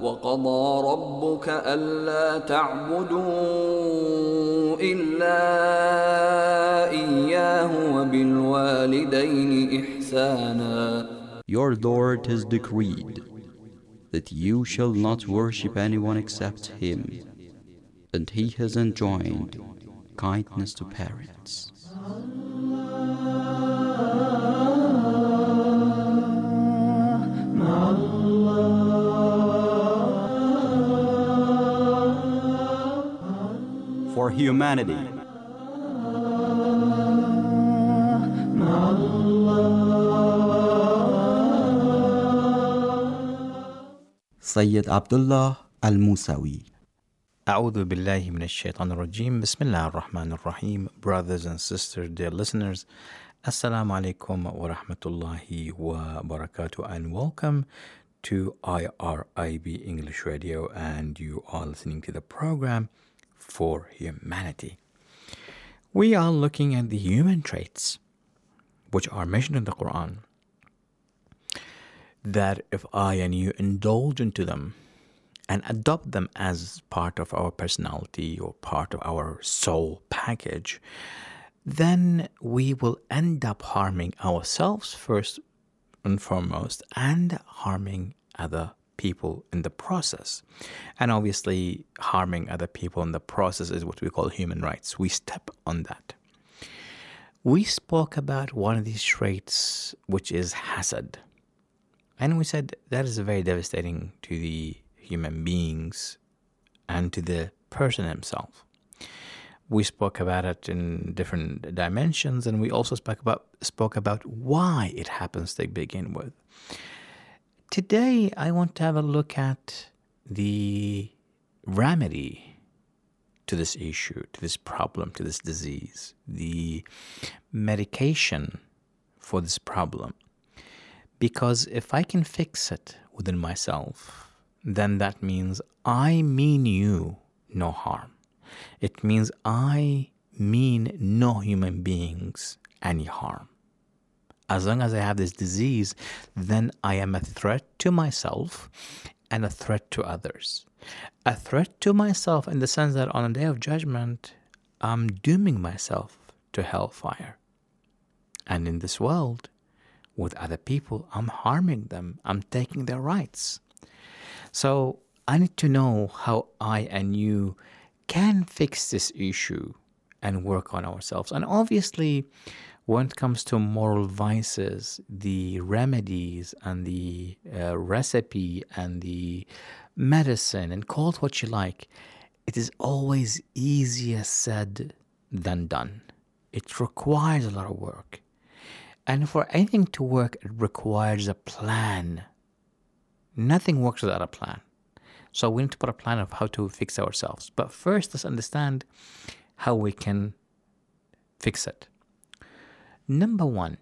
وقضى ربك ألا تعبدوا إلا إياه وبالوالدين إحسانا. Your Lord has decreed that you shall not worship anyone except Him, and He has enjoined kindness to parents. For humanity. Sayyid Abdullah Al-Musawi. A'udhu billahi minash shaitanir rajim. Bismillah ar-Rahman ar-Rahim. Brothers and sisters, dear listeners, Assalamu alaikum wa rahmatullahi wa barakatuh, and welcome to IRIB English Radio, and you are listening to the program For Humanity. We are looking at the human traits which are mentioned in the Quran, that if I and you indulge into them and adopt them as part of our personality or part of our soul package, then we will end up harming ourselves first and foremost, and harming other people in the process. And obviously, harming other people in the process is what we call human rights. We step on that. We spoke about one of these traits, which is hasad. And we said that is very devastating to the human beings and to the person himself. We spoke about it in different dimensions, and we also spoke about why it happens to begin with. Today, I want to have a look at the remedy to this issue, to this problem, to this disease, the medication for this problem. Because if I can fix it within myself, then that means I mean you no harm. It means I mean no human beings any harm. As long as I have this disease, then I am a threat to myself and a threat to others. A threat to myself in the sense that on the day of judgment, I'm dooming myself to hellfire. And in this world, with other people, I'm harming them. I'm taking their rights. So I need to know how I and you can fix this issue and work on ourselves. And obviously, when it comes to moral vices, the remedies and the recipe and the medicine, and call it what you like, it is always easier said than done. It requires a lot of work. And for anything to work, it requires a plan. Nothing works without a plan. So we need to put a plan of how to fix ourselves. But first, let's understand how we can fix it. Number one,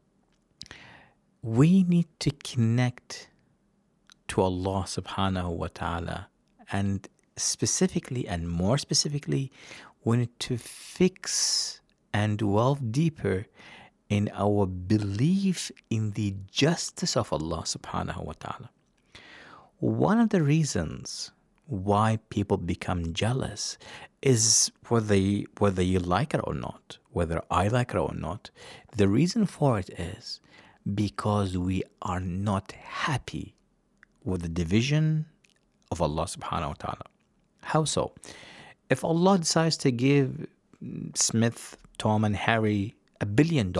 we need to connect to Allah subhanahu wa ta'ala. And specifically, and more specifically, we need to fix and delve deeper in our belief in the justice of Allah subhanahu wa ta'ala. One of the reasons why people become jealous is whether you like it or not, whether I like it or not. The reason for it is because we are not happy with the division of Allah subhanahu wa ta'ala. How so? If Allah decides to give Smith, Tom, and Harry $1 billion,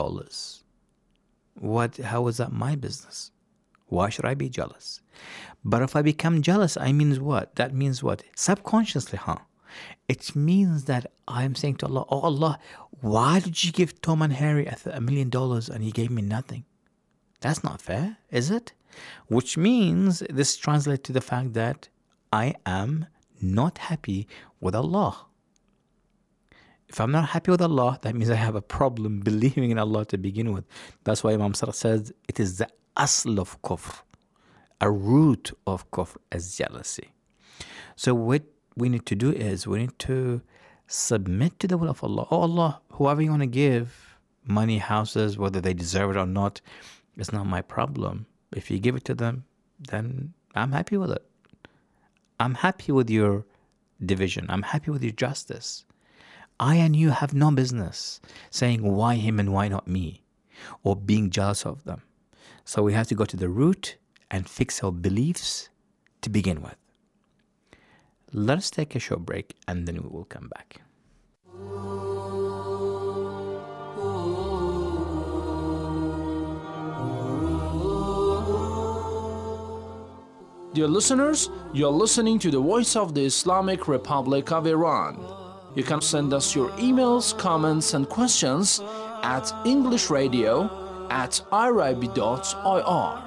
how is that my business? Why should I be jealous? But if I become jealous, I means what? That means what? Subconsciously, It means that I'm saying to Allah, oh Allah, why did you give Tom and Harry $1 million and you gave me nothing? That's not fair, is it? Which means this translates to the fact that I am not happy with Allah. If I'm not happy with Allah, that means I have a problem believing in Allah to begin with. That's why Imam Sarr says it is the asl of kufr. A root of kufr is jealousy. So what we need to do is we need to submit to the will of Allah. Oh Allah, whoever you want to give money, houses, whether they deserve it or not, it's not my problem. If you give it to them, then I'm happy with it. I'm happy with your division. I'm happy with your justice. I and you have no business saying why him and why not me, or being jealous of them. So we have to go to the root and fix our beliefs to begin with. Let us take a short break and then we will come back. Dear listeners, you are listening to the Voice of the Islamic Republic of Iran. You can send us your emails, comments, and questions at englishradio@irib.ir.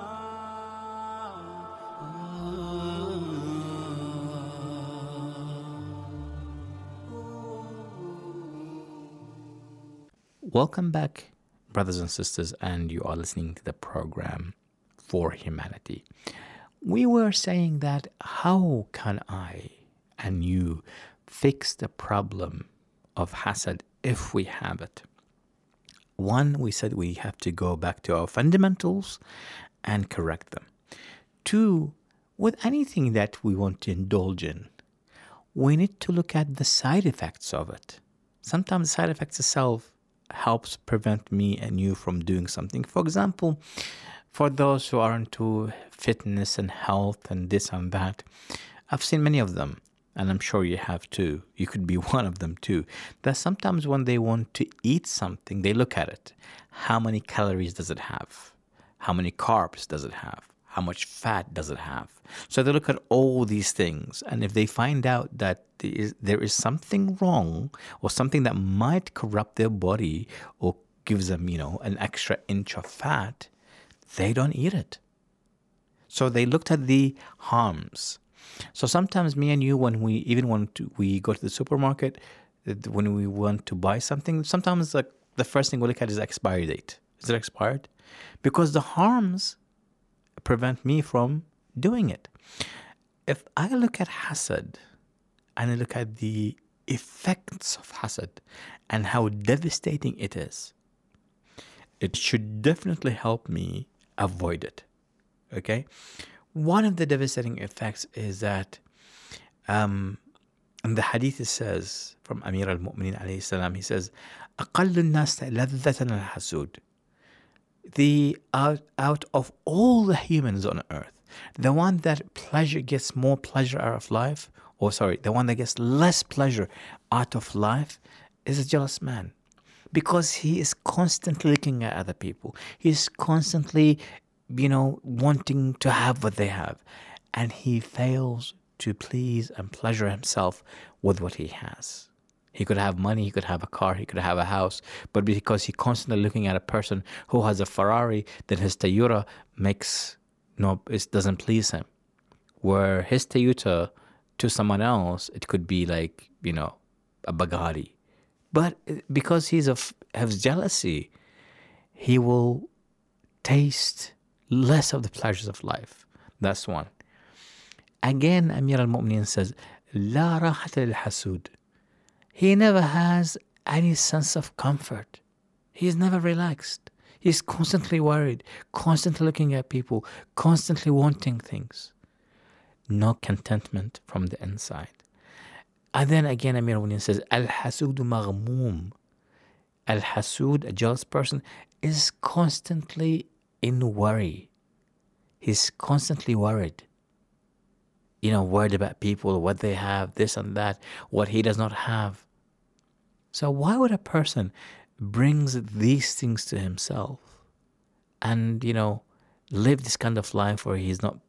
Welcome back, brothers and sisters, and you are listening to the program For Humanity. We were saying that how can I and you fix the problem of hasad if we have it? One, we said we have to go back to our fundamentals and correct them. Two, with anything that we want to indulge in, we need to look at the side effects of it. Sometimes the side effects itself helps prevent me and you from doing something. For example, for those who are into fitness and health and this and that, I've seen many of them, and I'm sure you have too. You could be one of them too. That sometimes when they want to eat something, they look at it. How many calories does it have? How many carbs does it have? How much fat does it have? So they look at all these things, and if they find out that there is something wrong or something that might corrupt their body or gives them, an extra inch of fat, they don't eat it. So they looked at the harms. So sometimes me and you, when we go to the supermarket, when we want to buy something, sometimes the first thing we look at is expiry date. Is it expired? Because the harms prevent me from doing it. If I look at hasad and I look at the effects of hasad and how devastating it is, it should definitely help me avoid it. Okay? One of the devastating effects is that in the hadith it says from Amir al-Mu'minin alayhi salam, he says, أَقَلُّ النَّاسِ لَذَّةً الْحَسُودِ. Out of all the humans on earth, the one that gets more pleasure out of life, the one that gets less pleasure out of life is a jealous man. Because he is constantly looking at other people. He's constantly, wanting to have what they have. And he fails to please and pleasure himself with what he has. He could have money, he could have a car, he could have a house. But because he's constantly looking at a person who has a Ferrari, then his Toyota doesn't please him. Where his Toyota to someone else, it could be like, a Bugatti. But because he has jealousy, he will taste less of the pleasures of life. That's one. Again, Amir al-Mu'minin says, لا راحة للحسود. He never has any sense of comfort. He is never relaxed. He's constantly worried, constantly looking at people, constantly wanting things. No contentment from the inside. And then again, Amir al-Mu'minin says, Al-Hasud maghmoom. Al-Hasud, a jealous person, is constantly in worry. He's constantly worried. Worried about people, what they have, this and that, what he does not have. So why would a person brings these things to himself and, live this kind of life where he's not,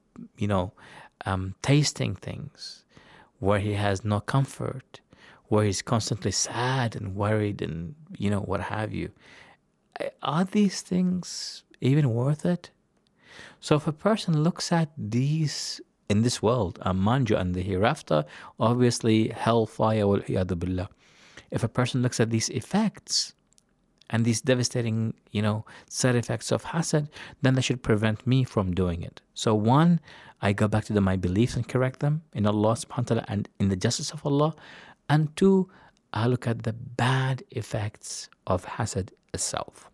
tasting things, where he has no comfort, where he's constantly sad and worried and, what have you. Are these things even worth it? So if a person looks at these in this world, manju and the hereafter, obviously hellfire, wal iyadu billah. If a person looks at these effects and these devastating, side effects of hasad, then that should prevent me from doing it. So one, I go back to my beliefs and correct them in Allah subhanahu wa ta'ala and in the justice of Allah. And two, I look at the bad effects of hasad itself.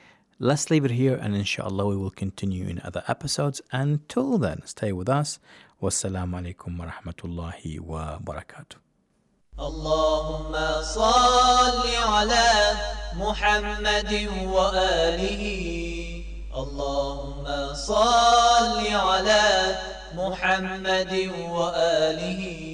Let's leave it here, and inshallah we will continue in other episodes. Until then, stay with us. Wassalamu alaikum wa rahmatullahi wa barakatuh. اللهم صل على محمد وآله اللهم صل على محمد وآله